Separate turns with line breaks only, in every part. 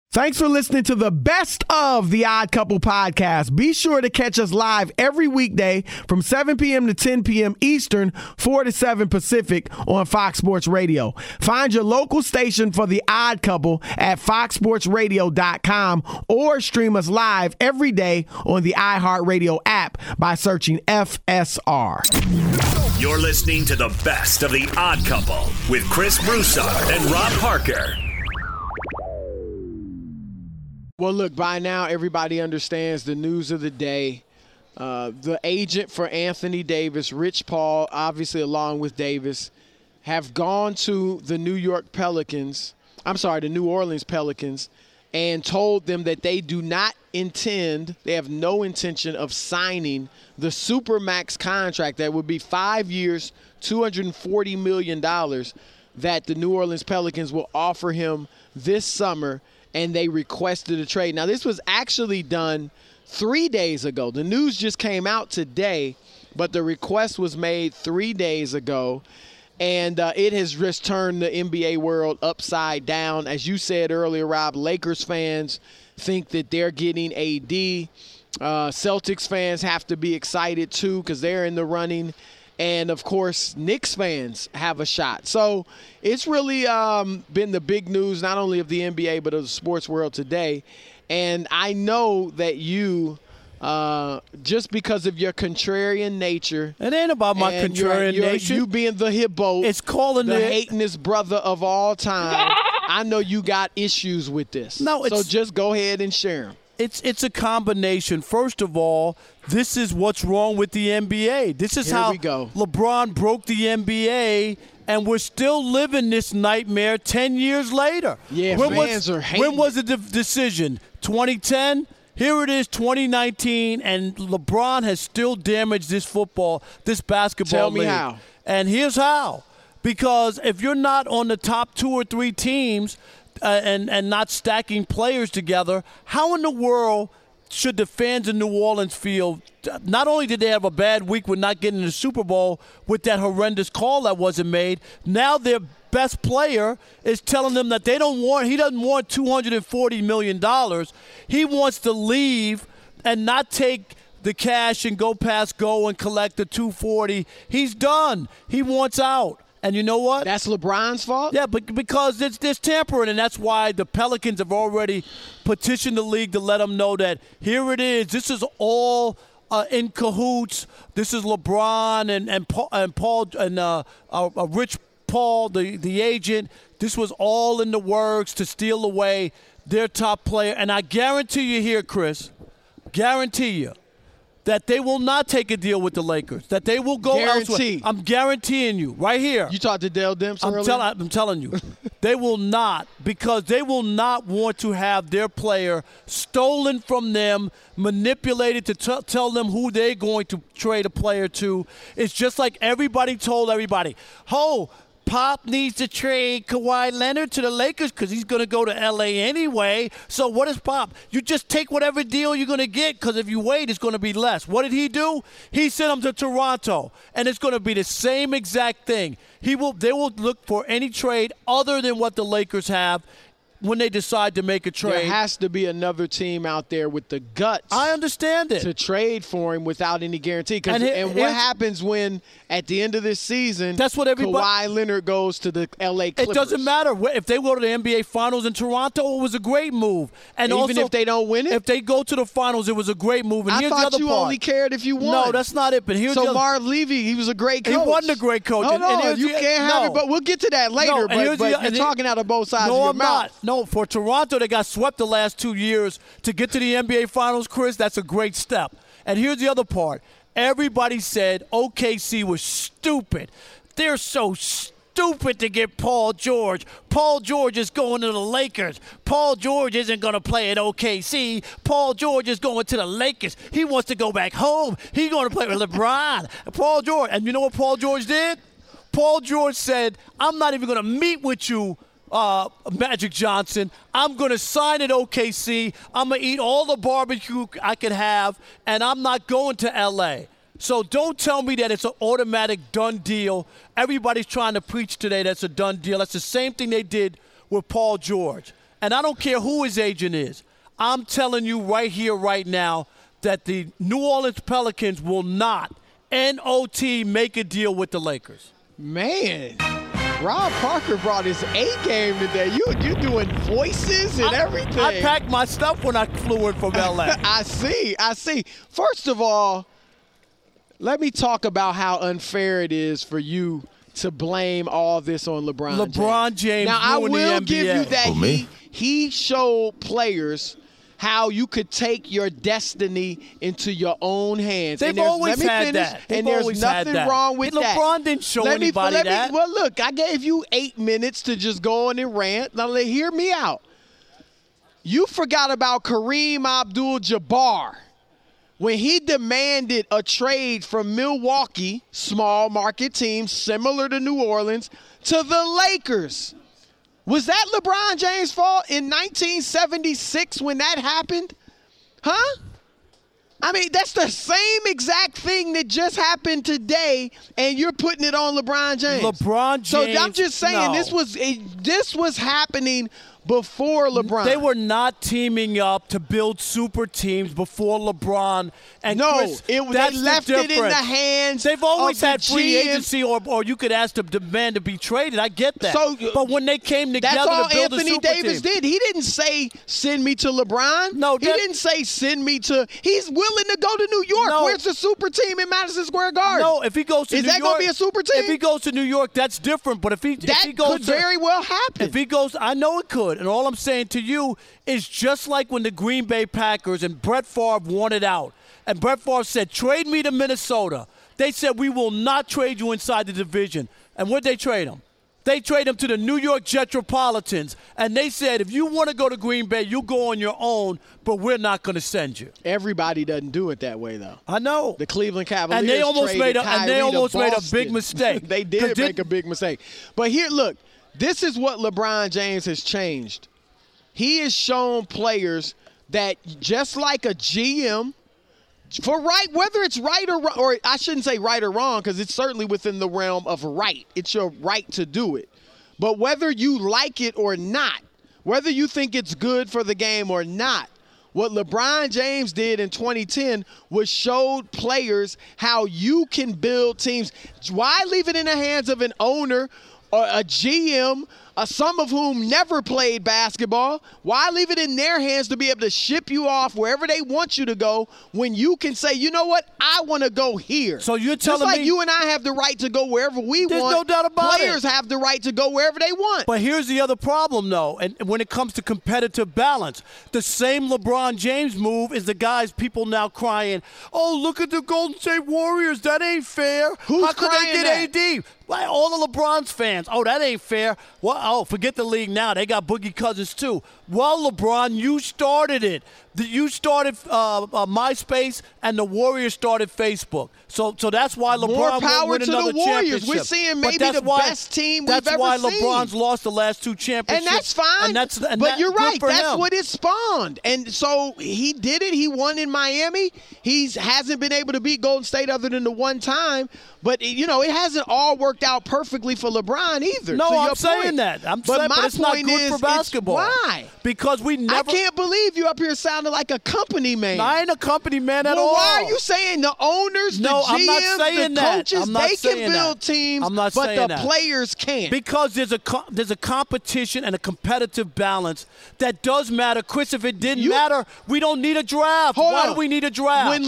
Thanks for listening to the best of the Odd Couple podcast. Be sure to catch us live every weekday from 7 p.m. to 10 p.m. Eastern, 4 to 7 Pacific on Fox Sports Radio. Find your local station for the Odd Couple at foxsportsradio.com or stream us live every day on the iHeartRadio app by searching FSR.
You're listening to the best of the Odd Couple with Chris Broussard and Rob Parker.
Well, look, by now everybody understands the news of the day. The agent for Anthony Davis, Rich Paul, obviously along with Davis, have gone to the New Orleans Pelicans, and told them that they do not intend, they have no intention of signing the Supermax contract that would be 5 years, $240 million that the New Orleans Pelicans will offer him this summer. And they requested a trade. Now, this was actually done 3 days ago. The news just came out today, but the request was made 3 days ago. And it has just turned the NBA world upside down. As you said earlier, Rob, Lakers fans think that they're getting AD. Celtics fans have to be excited, too, because they're in the running. And, of course, Knicks fans have a shot. So it's really been the big news, not only of the NBA, but of the sports world today. And I know that you, just because of your contrarian nature.
It ain't about my contrarian nature.
You being the hippo.
It's calling
the hatingest brother of all time. I know you got issues with this.
No,
so just go ahead and share them.
It's a combination. First of all, this is what's wrong with the NBA. This is how LeBron broke the NBA, and we're still living this nightmare 10 years later.
Yeah, fans are hating.
When was the decision? 2010? Here it is, 2019, and LeBron has still damaged this basketball league.
Tell me how.
And here's how. Because if you're not on the top 2 or 3 teams – and not stacking players together, how in the world should the fans in New Orleans feel? Not only did they have a bad week with not getting the Super Bowl with that horrendous call that wasn't made, now their best player is telling them that he doesn't want $240 million. He wants to leave and not take the cash and go past go and collect the $240. He's done. He wants out. And you know what?
That's LeBron's fault?
Yeah, but because there's tampering, and that's why the Pelicans have already petitioned the league to let them know that here it is. This is all in cahoots. This is LeBron and Paul and Rich Paul, the agent. This was all in the works to steal away their top player. And I guarantee you here, Chris, that they will not take a deal with the Lakers, that they will go elsewhere. I'm guaranteeing you right here.
You talked to Dell Demps earlier?
I'm telling you. They will not, because they will not want to have their player stolen from them, manipulated to tell them who they're going to trade a player to. It's just like everybody told everybody, Pop needs to trade Kawhi Leonard to the Lakers because he's going to go to L.A. anyway. So what is Pop? You just take whatever deal you're going to get, because if you wait, it's going to be less. What did he do? He sent him to Toronto, and it's going to be the same exact thing. They will look for any trade other than what the Lakers have when they decide to make a trade.
There has to be another team out there with the guts.
I understand it.
To trade for him without any guarantee. And what happens when, at the end of this season, Kawhi Leonard goes to the L.A. Clippers?
It doesn't matter. If they go to the NBA Finals in Toronto, it was a great move. And
even if they don't win it?
If they go to the Finals, it was a great move. And
I
here's
thought
the other
you
part.
only cared if you won.
No, that's not it. But here's
so Marv Levy, he was a great coach.
He wasn't a great coach.
No, you can't have it. But we'll get to that later. But you're talking out of both sides of your mouth. No, I'm not.
No, for Toronto, they got swept the last 2 years. To get to the NBA Finals, Chris, that's a great step. And here's the other part. Everybody said OKC was stupid. They're so stupid to get Paul George. Paul George is going to the Lakers. Paul George isn't going to play at OKC. Paul George is going to the Lakers. He wants to go back home. He's going to play with LeBron. Paul George. And you know what Paul George did? Paul George said, I'm not even going to meet with you, Magic Johnson. I'm going to sign at OKC. I'm going to eat all the barbecue I can have, and I'm not going to L.A. So don't tell me that it's an automatic done deal. Everybody's trying to preach today that's a done deal. That's the same thing they did with Paul George. and I don't care who his agent is. I'm telling you right here, right now, that the New Orleans Pelicans will not, N-O-T, make a deal with the Lakers.
Man, Rob Parker brought his A game today. You're doing voices and everything.
I packed my stuff when I flew in from L.A.
I see. First of all, let me talk about how unfair it is for you to blame all this on LeBron James.
LeBron James
now, I
ruined
will
the NBA.
give you that
me?
he showed players how you could take your destiny into your own hands.
They've always had that.
And there's nothing wrong with that.
LeBron didn't show anybody that.
Well, look, I gave you 8 minutes to just go on and rant. Now, hear me out. You forgot about Kareem Abdul-Jabbar when he demanded a trade from Milwaukee, small market team similar to New Orleans, to the Lakers. Was that LeBron James' fault in 1976 when that happened? Huh? I mean, that's the same exact thing that just happened today, and you're putting it on LeBron James.
LeBron James.
So I'm just saying,
no.
this was happening before LeBron.
They were not teaming up to build super teams before LeBron. And
no,
Chris,
they left it in the hands.
They've always
of
had
the
free
GM.
agency, or you could ask the demand to be traded. I get that.
So,
but when they came together
that's all
to build
Anthony
a super
Davis
team,
did. He didn't say send me to LeBron.
No,
he didn't say send me to. He's willing to go to New York.
No.
Where's the super team in Madison Square Garden?
No, if he goes to
Is
New
that
York,
going to be a super team?
If he goes to New York, that's different. But if he goes
could very well happen.
If he goes, I know it could. And all I'm saying to you is just like when the Green Bay Packers and Brett Favre wanted out. And Brett Favre said, trade me to Minnesota. They said, we will not trade you inside the division. And where'd they trade him? They trade him to the New York Jetropolitans. And they said, if you want to go to Green Bay, you go on your own, but we're not going to send you.
Everybody doesn't do it that way, though.
I know.
The Cleveland Cavaliers
and they almost made a
Boston.
big mistake.
They did make a big mistake. But here, look, this is what LeBron James has changed. He has shown players that just like a GM, whether it's right or wrong, or I shouldn't say right or wrong because it's certainly within the realm of right. It's your right to do it. But whether you like it or not, whether you think it's good for the game or not, what LeBron James did in 2010 was showed players how you can build teams. Why leave it in the hands of an owner or a GM, some of whom never played basketball? Why leave it in their hands to be able to ship you off wherever they want you to go when you can say, you know what, I want to go here?
So you're telling
Just like
me
you and I have the right to go wherever we
there's
want.
no doubt about
Players have the right to go wherever they want.
But here's the other problem, though, and when it comes to competitive balance, the same LeBron James move is the guys people now crying, oh, look at the Golden State Warriors. That ain't fair.
Who's
How could they
crying
get AD? Why, all of LeBron's fans. Oh, that ain't fair. Well, oh, forget the league now. They got Boogie Cousins, too. Well, LeBron, you started it. You started MySpace, and the Warriors started Facebook. So that's why LeBron
More power
won't win
to
another
the Warriors.
championship.
We're seeing
But
maybe
that's
the
why,
best team we've ever
That's why
seen.
LeBron's lost the last two championships.
And that's fine. But you're right. That's what it spawned. And so he did it. He won in Miami. He hasn't been able to beat Golden State other than the one time. But, you know, it hasn't all worked out perfectly for LeBron either.
No,
I'm
saying that. I'm saying but it's not good for basketball.
Why?
Because we never.
I can't believe you up here sounding like a company man.
No, I ain't a company man at all.
Why are you saying the owners, the GMs,
I'm not saying
the coaches, they can build teams, but the players can't?
Because there's a competition and a competitive balance that does matter. Chris, if it didn't matter, we don't need a draft. Why do we need a draft?
When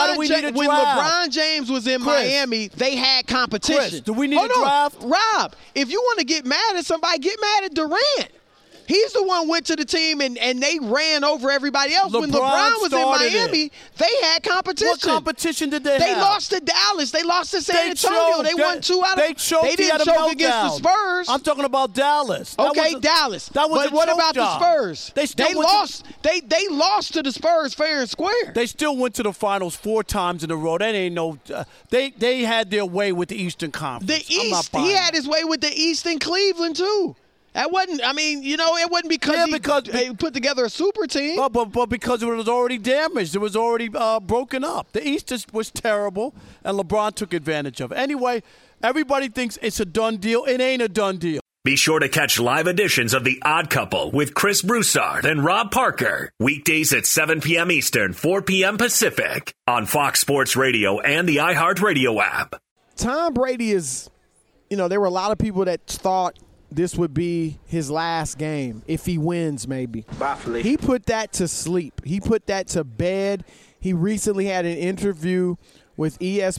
LeBron James was in Miami, they had competition.
Chris, do we need a draft?
Rob, if you want to get mad at somebody, get mad at Durant. He's the one who went to the team and they ran over everybody else. When LeBron was in Miami, they had competition.
What competition did they have?
They lost to Dallas. They lost to San Antonio. They won 2 out of. They didn't choke against the Spurs.
I'm talking about Dallas.
Dallas.
That was
but what about the Spurs?
They
lost. They lost to the Spurs fair and square.
They still went to the finals 4 times in a row. That ain't no. They had their way with the Eastern Conference.
The East. He had his way with the East in Cleveland too. That wasn't. I mean, you know, it wasn't because he put together a super team.
But because it was already damaged, it was already broken up. The East was terrible, and LeBron took advantage of it. Anyway, everybody thinks it's a done deal. It ain't a done deal.
Be sure to catch live editions of The Odd Couple with Chris Broussard and Rob Parker. Weekdays at 7 p.m. Eastern, 4 p.m. Pacific on Fox Sports Radio and the iHeartRadio app.
Tom Brady is, there were a lot of people that thought this would be his last game if he wins, maybe. He put that to sleep. He put that to bed. He recently had an interview with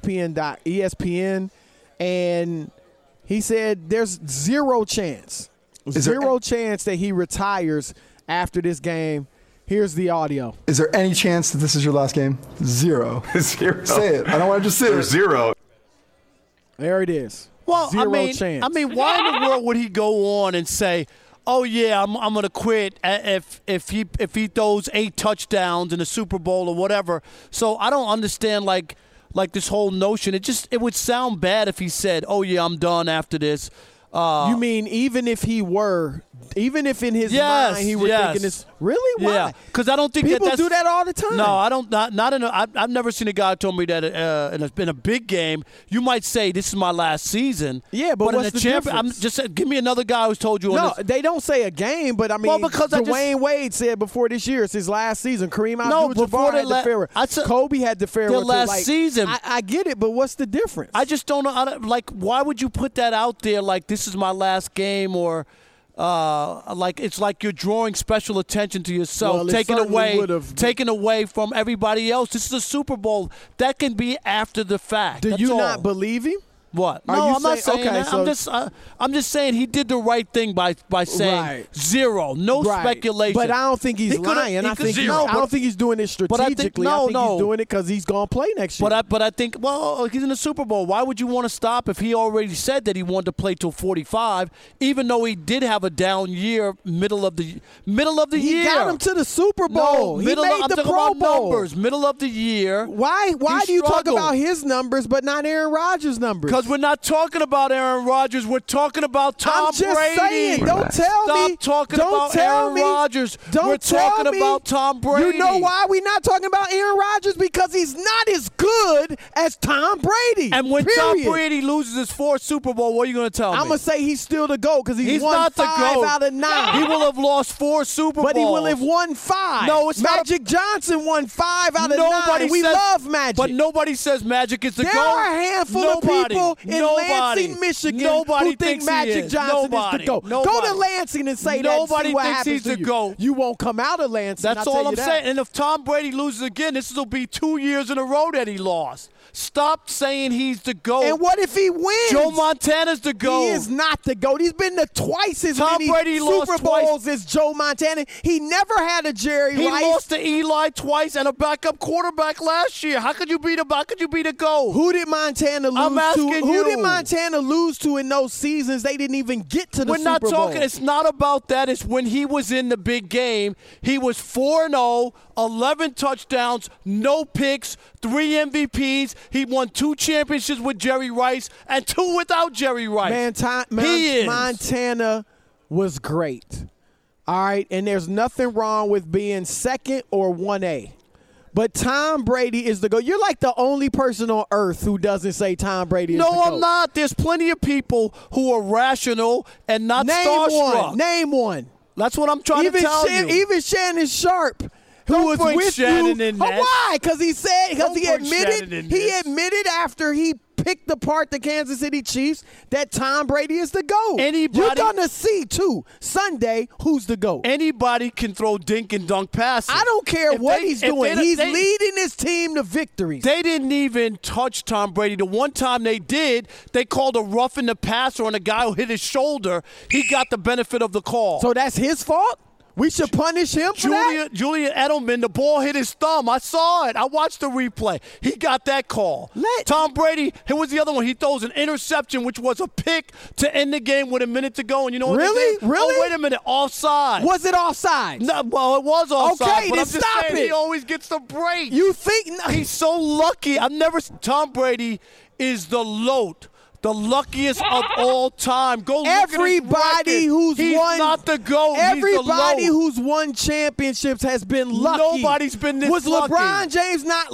ESPN, and he said there's zero chance that he retires after this game. Here's the audio.
Is there any chance that this is your last game? Zero.
Zero.
Say it. I don't want to just say it.
Zero.
There it is.
Well,
Zero chance.
I mean, why in the world would he go on and say, "Oh yeah, I'm going to quit if he throws 8 touchdowns in the Super Bowl or whatever"? So I don't understand like this whole notion. It would sound bad if he said, "Oh yeah, I'm done after this."
You mean even if in his mind he were thinking this? Really? Why?
Yeah, because I don't think
people
that's,
do that all the time.
No, I don't. Not in. I've never seen a guy told me that in a big game. You might say this is my last season.
Yeah, but what's
in
the
difference?
difference?
I'm just give me another guy who's told you.
No, they don't say a game, but I mean,
because
Dwayne Wade said before this year it's his last season. Kareem Abdul-Jabbar had the fair. Kobe had the fair.
Their last season.
I get it, but what's the difference?
I just don't know. Why would you put that out there? Like this is my last game, or it's like you're drawing special attention to yourself, taking away from everybody else. This is a Super Bowl. That can be after the fact.
Do you not believe him?
What?
No,
I'm not saying that.
So
I'm just saying he did the right thing by saying zero, no speculation.
But I don't think he's lying. I don't think he's doing it strategically. I think he's doing it because he's going to play next year.
But I think, he's in the Super Bowl. Why would you want to stop if he already said that he wanted to play till 45? Even though he did have a down year, middle of the year.
He got him to the Super Bowl. He made the Pro Bowl.
Numbers, middle of the year.
Why do you talk about his numbers but not Aaron Rodgers' numbers?
Because we're not talking about Aaron Rodgers. We're talking about Tom Brady.
I'm just saying. Don't tell me.
Stop talking about Aaron Rodgers. We're talking about Tom Brady.
You know why we're not talking about Aaron Rodgers? Because he's not as good as Tom Brady.
And when Tom Brady loses his 4th Super Bowl, what are you going to tell me?
I'm going to say he's still the GOAT because he's won
not
5
the GOAT.
out of 9.
He will have lost 4 Super Bowls.
But he will have won 5.
No, it's
Magic Johnson won 5 out of 9. We love Magic.
But nobody says Magic is the GOAT.
There are a handful of people in Lansing, Michigan who think Magic Johnson is the GOAT. Go to Lansing and say that and see what happens to you. You won't come out of Lansing.
That's all I'm saying. And if Tom Brady loses again, this will be 2 years in a row that he lost. Stop saying he's the GOAT.
And what if he wins?
Joe Montana's the GOAT.
He is not the GOAT. He's been to twice as
Tom
many
Brady
Super Bowls as Joe Montana. He never had a Jerry Rice.
He lost to Eli twice and a backup quarterback last year. How could you be the GOAT?
Who did Montana lose
I'm asking
to?
you.
Who did Montana lose to in those seasons? They didn't even get to the Super Bowl.
We're not talking. It's not about that. It's when he was in the big game. He was 4-0, 11 touchdowns, no picks, 3 MVPs. He won 2 championships with Jerry Rice and 2 without Jerry Rice.
Montana was great. All right, and there's nothing wrong with being second or 1A. But Tom Brady is the GOAT. You're like the only person on earth who doesn't say Tom Brady is the GOAT.
No, I'm not. There's plenty of people who are rational and not starstruck.
Name one.
That's what I'm trying to tell you.
Even Shannon Sharp, who was with
Shannon
you.
in that.
Why? Because he admitted after he picked apart the Kansas City Chiefs that Tom Brady is the GOAT. You're going to see, too, Sunday, who's the GOAT.
Anybody can throw dink and dunk passes.
I don't care what he's doing. He's leading his team to victories.
They didn't even touch Tom Brady. The one time they did, they called a roughing the passer on a guy who hit his shoulder. He got the benefit of the call.
So that's his fault? We should punish him for that?
Julian Edelman, the ball hit his thumb. I saw it. I watched the replay. He got that call. Tom Brady, here was the other one. He throws an interception, which was a pick to end the game with a minute to go. And you know what they did?
Really?
Oh, wait a minute. Offside.
Was it offside?
No, well, it was offside.
Okay,
but
then
I'm just
stop
saying
it.
He always gets the break.
You think?
He's so lucky. Tom Brady is the LOAT. The luckiest of all time. Go look at his record. He's not the GOAT.
Everybody who's won championships has been lucky.
Nobody's been this lucky.
Was LeBron James not lucky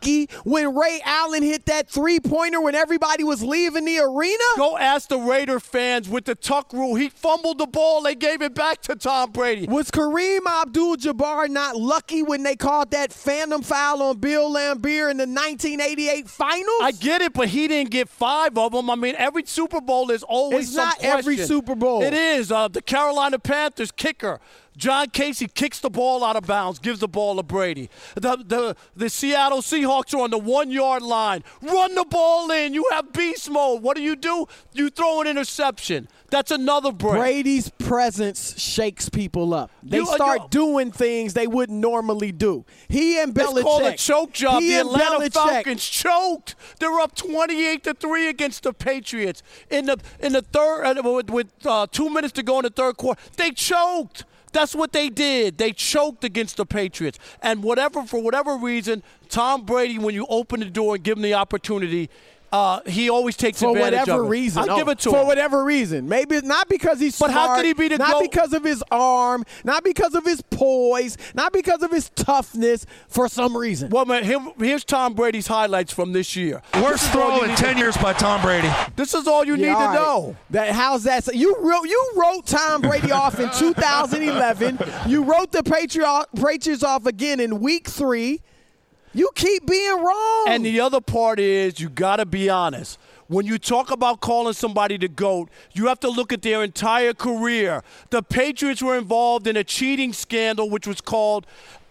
lucky when Ray Allen hit that three-pointer when everybody was leaving the arena?
Go ask the Raider fans with the tuck rule. He fumbled the ball. They gave it back to Tom Brady.
Was Kareem Abdul-Jabbar not lucky when they called that phantom foul on Bill Laimbeer in the 1988 finals?
I get it, but he didn't get 5 of them. I mean, every Super Bowl is always
It's not every Super Bowl.
It is. The Carolina Panthers kicker, John Casey, kicks the ball out of bounds, gives the ball to Brady. The Seattle Seahawks are on the 1-yard line. Run the ball in. You have beast mode. What do? You throw an interception. That's another break.
Brady's presence shakes people up. They start doing things they wouldn't normally do. He and Belichick.
It's called a choke job.
The
Atlanta Falcons choked. They're up 28-3 against the Patriots in the third with 2 minutes to go in the third quarter. They choked. That's what they did. They choked against the Patriots. And for whatever reason, Tom Brady, when you open the door and give him the opportunity, he always takes advantage of it.
For whatever reason.
I'll give it to him.
For whatever reason. Maybe not because he's smart.
But how could he be the
Not
GOAT?
because of his arm. Not because of his poise. Not because of his toughness. For some reason.
Well, man, here's Tom Brady's highlights from this year.
Worst throw in 10 years by Tom Brady.
This is all you need to know.
How's that? You wrote Tom Brady off in 2011. You wrote the Patriots off again in Week 3. You keep being wrong.
And the other part is you got to be honest. When you talk about calling somebody the GOAT, you have to look at their entire career. The Patriots were involved in a cheating scandal, which was called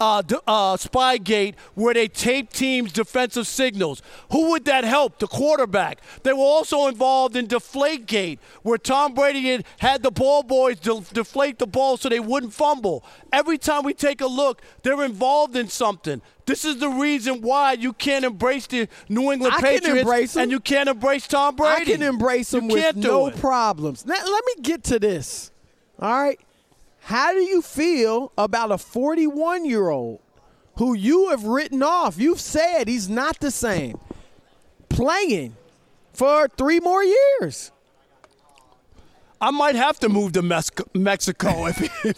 Spygate, where they taped teams' defensive signals. Who would that help? The quarterback. They were also involved in Deflategate, where Tom Brady had the ball boys deflate the ball so they wouldn't fumble. Every time we take a look, they're involved in something. This is the reason why you can't embrace the New England Patriots and you can't embrace Tom Brady.
I can embrace him with no problems. Now, let me get to this. All right? How do you feel about a 41-year-old who you have written off? You've said he's not the same, playing for 3 more years.
I might have to move to Mexico,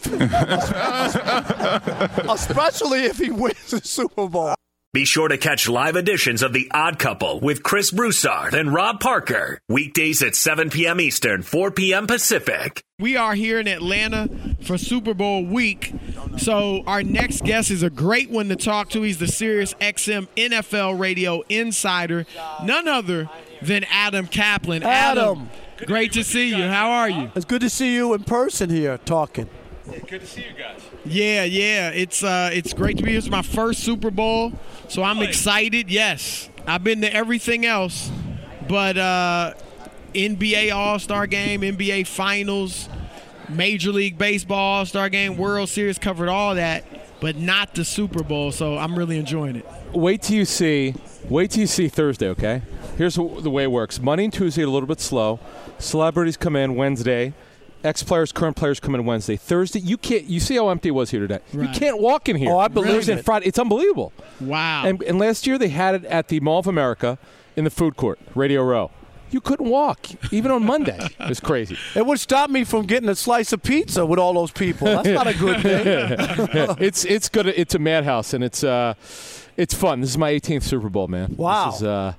especially if he wins the Super Bowl.
Be sure to catch live editions of The Odd Couple with Chris Broussard and Rob Parker. Weekdays at 7 p.m. Eastern, 4 p.m. Pacific.
We are here in Atlanta for Super Bowl week. So our next guest is a great one to talk to. He's the Sirius XM NFL radio insider, none other than Adam Kaplan.
Adam.
Great to see you. How are you?
It's good to see you in person here talking.
Good to see you guys.
Yeah. It's great to be here. It's my first Super Bowl, so I'm excited. Yes, I've been to everything else, but NBA All-Star Game, NBA Finals, Major League Baseball All-Star Game, World Series, covered all that, but not the Super Bowl, so I'm really enjoying it.
Wait till you see Thursday, okay? Here's the way it works. Monday and Tuesday are a little bit slow. Celebrities come in Wednesday. Ex-players, current players come in Wednesday. Thursday, you see how empty it was here today.
Right.
You can't walk in here.
Oh, I believe
Thursday and
it.
Friday, it's unbelievable.
Wow.
And last year they had it at the Mall of America in the food court, Radio Row. You couldn't walk, even on Monday. It was crazy.
It would stop me from getting a slice of pizza with all those people. That's not a good thing.
It's good. It's a madhouse, and it's fun. This is my 18th Super Bowl, man.
Wow.
This is,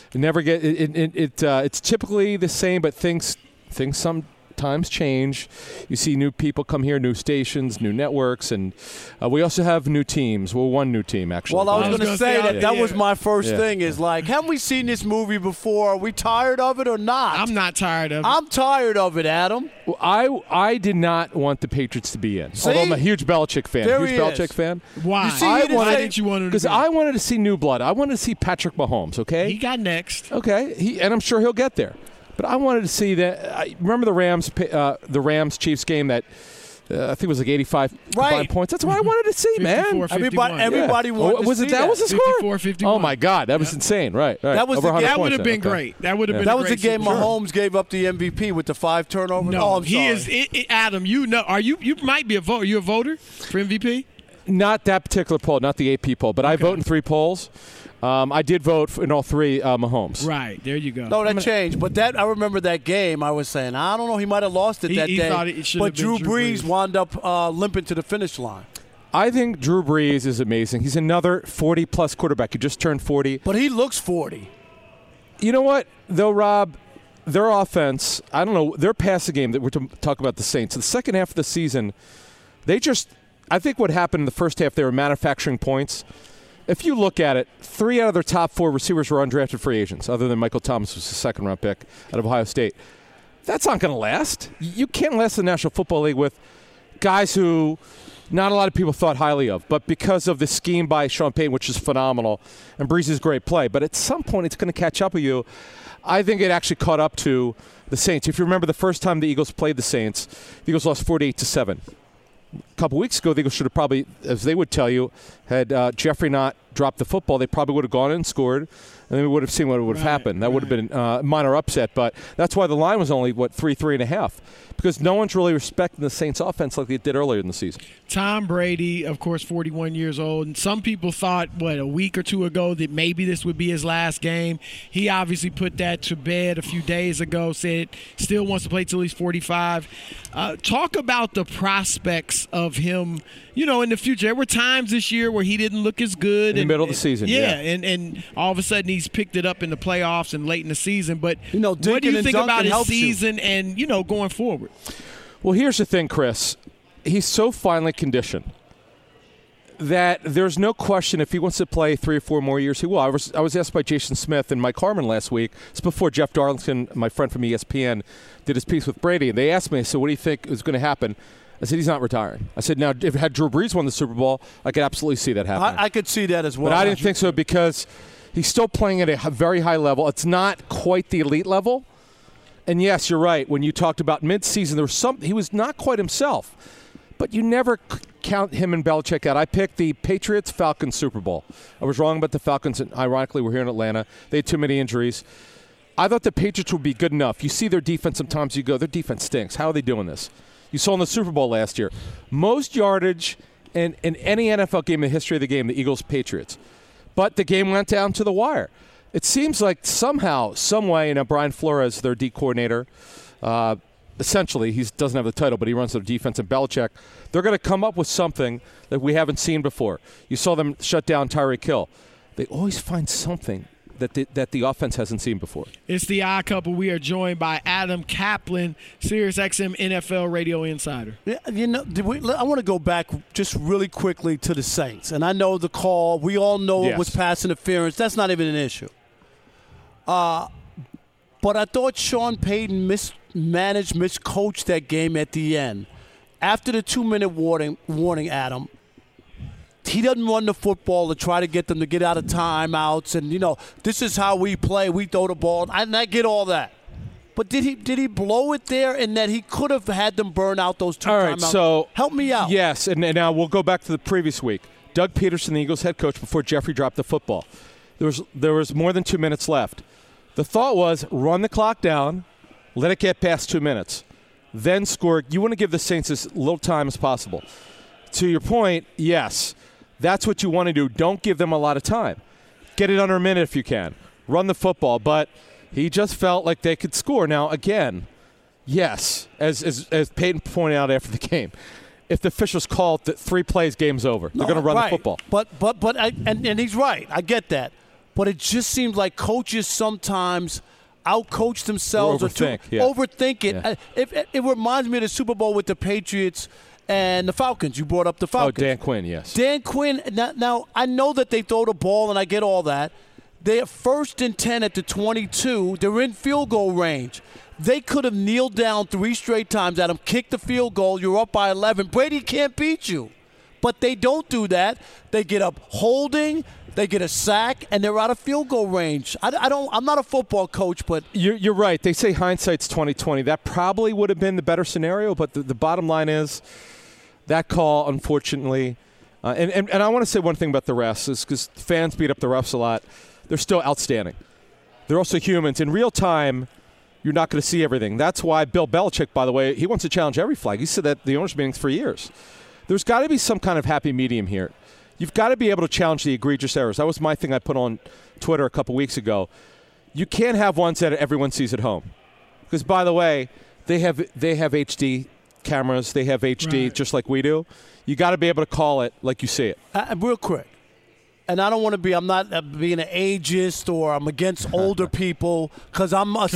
it's typically the same, but things sometimes change. You see new people come here, new stations, new networks, and we also have new teams. Well, one new team, actually.
Well, I was going to say that was my first
Yeah.
thing is like, haven't we seen this movie before? Are we tired of it or not?
I'm not tired of it.
I'm tired of it, Adam.
Well, I did not want the Patriots to be in.
See?
Although I'm a huge Belichick fan.
There
Huge
he
Belichick
is.
fan.
Why?
You see, why
didn't you want to?
Because I wanted to see new blood. I wanted to see Patrick Mahomes, okay?
He got next.
Okay, and I'm sure he'll get there. But I wanted to see that. I remember the Rams-Chiefs game that I think it was like 85 points. That's what I wanted to see, man.
Everybody wanted to see
that. That was the score?
54-51.
Oh, my God. That was insane. Right.
That was
Over 100
That would
points
have been
then. Okay.
great. That would have been.
That
a
was the
great
game
Super Bowl.
Mahomes gave up the MVP with the 5 turnovers.
No,
I'm
he
sorry.
is. Adam, you know, are you? You might be a voter. You a voter for MVP?
Not that particular poll, not the AP poll, but I vote in 3 polls. I did vote in all 3 Mahomes.
Right. There you go.
No, that changed. But I remember that game. I was saying, I don't know. He might have lost it that
he
day.
thought it should
But
have been
Drew
Drew
Brees
Brees.
wound up limping to the finish line.
I think Drew Brees is amazing. He's another 40-plus quarterback. He just turned 40.
But he looks 40.
You know what, though, Rob? Their offense, I don't know, their passing game that we're talking about the Saints. The second half of the season, I think what happened in the first half, they were manufacturing points. If you look at it, 3 out of their top 4 receivers were undrafted free agents, other than Michael Thomas, who's a second-round pick out of Ohio State. That's not going to last. You can't last the National Football League with guys who not a lot of people thought highly of, but because of the scheme by Sean Payton, which is phenomenal, and Brees' great play. But at some point, it's going to catch up with you. I think it actually caught up to the Saints. If you remember the first time the Eagles played the Saints, the Eagles lost 48-7. A couple weeks ago, the Eagles should have probably, as they would tell you, had Jeffrey not dropped the football, they probably would have gone in and scored, and then we would have seen what would have happened. That would have been a minor upset, but that's why the line was only, 3.5, because no one's really respecting the Saints' offense like they did earlier in the season.
Tom Brady, of course, 41 years old, and some people thought, a week or two ago that maybe this would be his last game. He obviously put that to bed a few days ago, said still wants to play till he's 45. Talk about the prospects of him, in the future. There were times this year where he didn't look as good.
In the middle of the season,
yeah. And all of a sudden he's picked it up in the playoffs and late in the season. But what do you think about his season and, going forward?
Well, here's the thing, Chris. He's so finely conditioned that there's no question if he wants to play 3 or 4 more years, he will. I was asked by Jason Smith and Mike Harmon last week. It's before Jeff Darlington, my friend from ESPN, did his piece with Brady. And they asked me, what do you think is going to happen? I said, he's not retiring. I said, now, if had Drew Brees won the Super Bowl, I could absolutely see that happening.
I could see that as well.
But I didn't think so because he's still playing at a very high level. It's not quite the elite level. And, yes, you're right. When you talked about midseason, there was he was not quite himself. But you never count him and Belichick out. I picked the Patriots-Falcons Super Bowl. I was wrong about the Falcons, and ironically, we're here in Atlanta. They had too many injuries. I thought the Patriots would be good enough. You see their defense sometimes, you go, their defense stinks. How are they doing this? You saw in the Super Bowl last year. Most yardage in any NFL game in the history of the game, the Eagles-Patriots. But the game went down to the wire. It seems like somehow, some way, Brian Flores, their D coordinator, essentially, he doesn't have the title, but he runs their defense, and Belichick, they're going to come up with something that we haven't seen before. You saw them shut down Tyreek Hill. They always find something that the offense hasn't seen before.
It's the Odd Couple. We are joined by Adam Kaplan, SiriusXM NFL Radio Insider.
I want to go back just really quickly to the Saints. And I know the call. We all know it was pass interference. That's not even an issue. But I thought Sean Payton miscoached that game at the end. After the 2-minute warning, Adam, he doesn't run the football to try to get them to get out of timeouts. And, this is how we play. We throw the ball. And I get all that. But did he blow it there in that he could have had them burn out those 2 timeouts?
All right, so
help me out.
Yes, and now we'll go back to the previous week. Doug Peterson, the Eagles head coach, before Jeffrey dropped the football. There was more than 2 minutes left. The thought was run the clock down, let it get past 2 minutes, then score. You want to give the Saints as little time as possible. To your point, yes, that's what you want to do. Don't give them a lot of time. Get it under a minute if you can. Run the football, but he just felt like they could score. Now, again, yes, as Peyton pointed out after the game, if the officials call it that 3 plays, game's over. They're going to run the football.
But and he's right. I get that. But it just seems like coaches sometimes outcoach themselves or overthink it.
Yeah.
It reminds me of the Super Bowl with the Patriots and the Falcons. You brought up the Falcons.
Oh, Dan Quinn, yes.
Dan Quinn. Now I know that they throw the ball, and I get all that. They're 1st and 10 at the 22. They're in field goal range. They could have kneeled down 3 straight times at him, kicked the field goal. You're up by 11. Brady can't beat you. But they don't do that. They get up holding. They get a sack, and they're out of field goal range. I'm not a football coach, but
you're right. They say hindsight's 20/20. That probably would have been the better scenario. But the bottom line is that call, unfortunately, and I want to say one thing about the refs is because fans beat up the refs a lot. They're still outstanding. They're also humans. In real time, you're not going to see everything. That's why Bill Belichick, by the way, he wants to challenge every flag. He said that at the owners' meetings for years. There's got to be some kind of happy medium here. You've got to be able to challenge the egregious errors. That was my thing I put on Twitter a couple weeks ago. You can't have ones that everyone sees at home. Because, by the way, they have HD cameras. They have HD just like we do. You got to be able to call it like you see it.
Real quick. And I don't want to be. I'm not being an ageist or I'm against older people because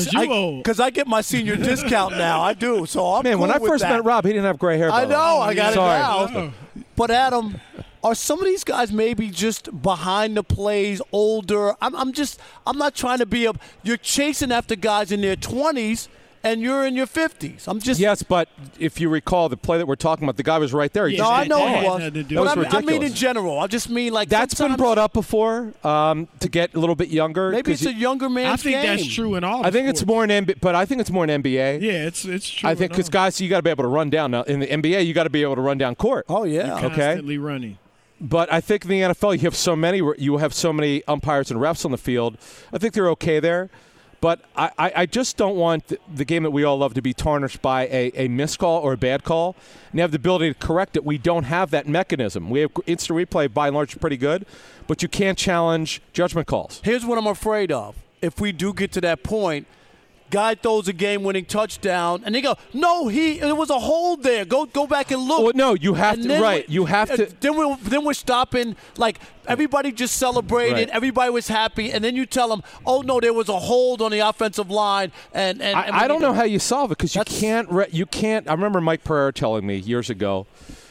I get my senior discount now. I do. So I'm
man.
Cool
when I
with
first
that.
met Rob, he didn't have gray hair.
I know. I got it
Sorry.
now. But Adam, are some of these guys maybe just behind the plays, older? I'm not trying to be You're chasing after guys in their 20s. And you're in your 50s.
Yes, but if you recall the play that we're talking about, the guy was right there.
No, I know he was.
That was ridiculous.
I mean in general. I just mean like
that's been brought up before to get a little bit younger.
Maybe it's a younger man's game.
I think that's true in all.
I think it's more in NBA, but I think it's more in NBA.
Yeah, it's true.
I think because guys, you got to be able to run down. Now in the NBA, you got to be able to run down court.
Oh yeah,
you're constantly running.
But I think in the NFL, you have so many umpires and refs on the field. I think they're okay there. But I just don't want the game that we all love to be tarnished by a missed call or a bad call. And you have the ability to correct it. We don't have that mechanism. We have instant replay, by and large, pretty good. But you can't challenge judgment calls.
Here's what I'm afraid of. If we do get to that point, guy throws a game-winning touchdown, and they go, "No, it was a hold there. Go back and look."
Well, no, you have to. Right, you have to.
Then we're stopping. Like everybody just celebrated,
right.
Everybody was happy, and then you tell them, "Oh no, there was a hold on the offensive line." And
I don't know how you solve it because you can't. You can't. I remember Mike Pereira telling me years ago.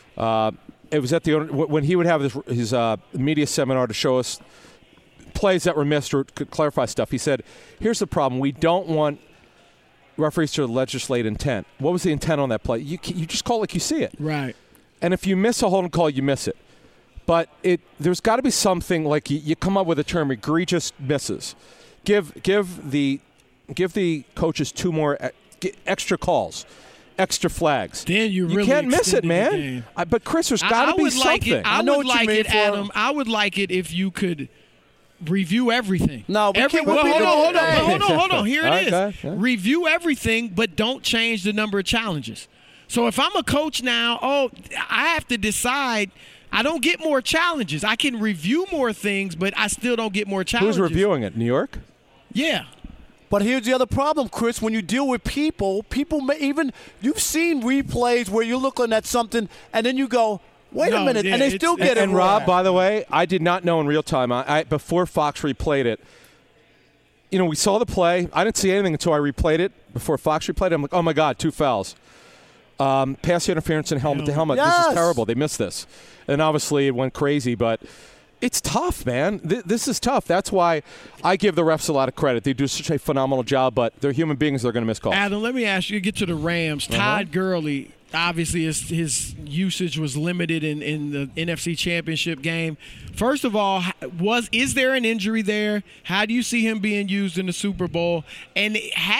It was at when he would have his media seminar to show us plays that were missed or could clarify stuff. He said, "Here's the problem. We don't want referees to legislate intent. What was the intent on that play? You just call it like you see it.
Right.
And if you miss a holding call, you miss it. But there's got to be something like you come up with a term, egregious misses. Give the coaches 2 more extra calls, extra flags.
Then you really
can't miss it,
extended
man.
the game.
But Chris, there's got to be something.
I would like it, Adam. I would like it if you could review everything.
No,
hold on. Here it is.
Okay. Yeah.
Review everything, but don't change the number of challenges. So if I'm a coach now, I have to decide. I don't get more challenges. I can review more things, but I still don't get more challenges.
Who's reviewing it? New York?
Yeah.
But here's the other problem, Chris. When you deal with people may even – you've seen replays where you're looking at something and then you go, wait a minute, and they still get it
And
wrong.
Rob, by the way, I did not know in real time. I before Fox replayed it, we saw the play. I didn't see anything until I replayed it. Before Fox replayed it, I'm like, oh, my God, 2 fouls. Pass interference and helmet to helmet.
Yes.
This is terrible. They missed this. And obviously it went crazy, but it's tough, man. This is tough. That's why I give the refs a lot of credit. They do such a phenomenal job, but they're human beings. They're going to miss calls.
Adam, let me ask you, get to the Rams. Todd Gurley, obviously his usage was limited in the NFC Championship game. First of all, is there an injury there? How do you see him being used in the Super Bowl? And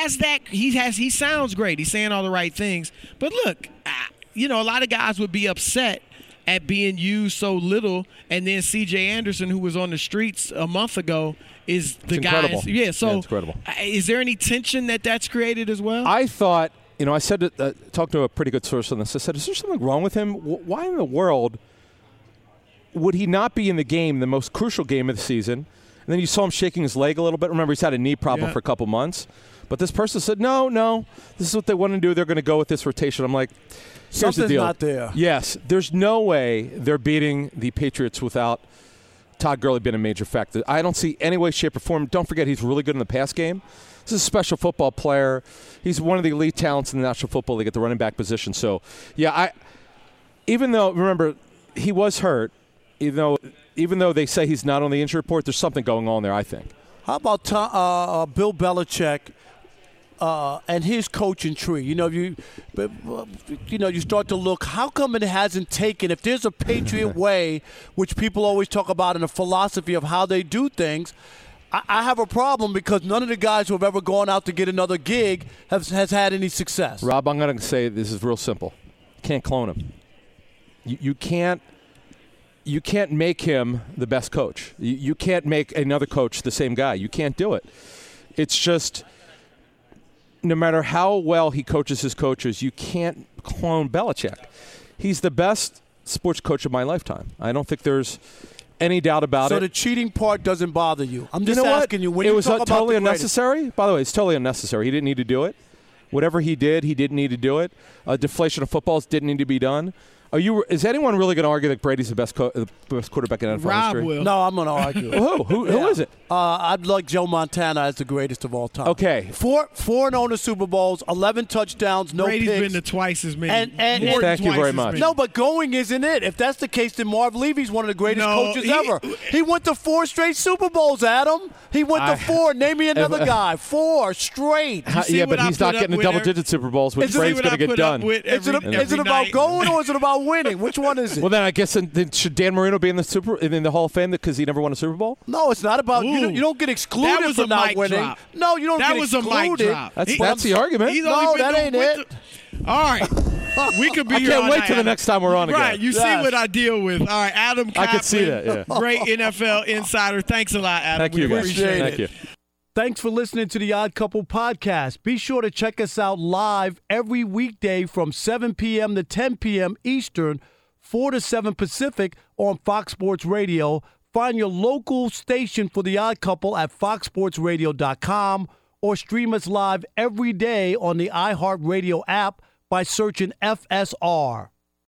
he sounds great. He's saying all the right things. But look, a lot of guys would be upset at being used so little, and then C.J. Anderson, who was on the streets a month ago, is the guy. Yeah, so
it's incredible.
Is there any tension that's created as well?
I thought, I said, talked to a pretty good source on this. I said, is there something wrong with him? Why in the world would he not be in the game, the most crucial game of the season? And then you saw him shaking his leg a little bit. Remember, he's had a knee problem for a couple months. But this person said, no, this is what they want to do. They're going to go with this rotation. I'm like, here's the deal.
Something's not there.
Yes, there's no way they're beating the Patriots without Todd Gurley being a major factor. I don't see any way, shape, or form. Don't forget, he's really good in the pass game. This is a special football player. He's one of the elite talents in the National Football League at the running back position. So, yeah, even though, remember, he was hurt, even though they say he's not on the injury report, there's something going on there, I think.
How about Bill Belichick and his coaching tree? You start to look, how come it hasn't taken, if there's a Patriot way, which people always talk about in a philosophy of how they do things, I have a problem because none of the guys who have ever gone out to get another gig has had any success.
Rob, I'm going to say this is real simple. You can't clone him. You can't make him the best coach. You can't make another coach the same guy. You can't do it. It's just, no matter how well he coaches his coaches, you can't clone Belichick. He's the best sports coach of my lifetime. I don't think there's any doubt about it.
So the cheating part doesn't bother you? I'm just asking you. When
it
you
was
talk about
totally
the greatest.
unnecessary. By the way, it's totally unnecessary. He didn't need to do it. Whatever he didn't need to do it. Deflation of footballs didn't need to be done. Is anyone really going to argue that Brady's the best quarterback in NFL
Rob
history?
will.
No, I'm going to argue.
Who is it?
I'd like Joe Montana as the greatest of all time.
Okay.
4-0 in the Super Bowls, 11 touchdowns, no
Brady's
picks.
been to twice as many.
And
More than
thank you
twice
very
as
much.
many.
No, but going isn't it. If that's the case, then Marv Levy's one of the greatest coaches ever. He went to 4 straight Super Bowls, Adam. He went to 4. Name me another guy. 4 straight.
Yeah, but he's not getting the double-digit Super Bowls, which Brady's going to get done.
Is it about going or is it about winning? Which one is it?
Well, then I guess then should Dan Marino be in the Hall of Fame because he never won a Super Bowl?
No, it's not about you don't get excluded for not winning.
Drop.
No, you don't
that
get
was
excluded.
A mic drop.
That's the argument.
No, that ain't it.
All right. We could be
I
here
can't
all
wait
night,
till the
Adam.
next time we're on again.
Right, you see what I deal with. All right, Adam Kaplan.
I could see that, yeah.
Great NFL insider. Thanks a lot, Adam.
Thank you, guys.
Appreciate
Thank you.
Thanks for listening to the Odd Couple podcast. Be sure to check us out live every weekday from 7 p.m. to 10 p.m. Eastern, 4 to 7 Pacific on Fox Sports Radio. Find your local station for the Odd Couple at foxsportsradio.com or stream us live every day on the iHeartRadio app by searching FSR.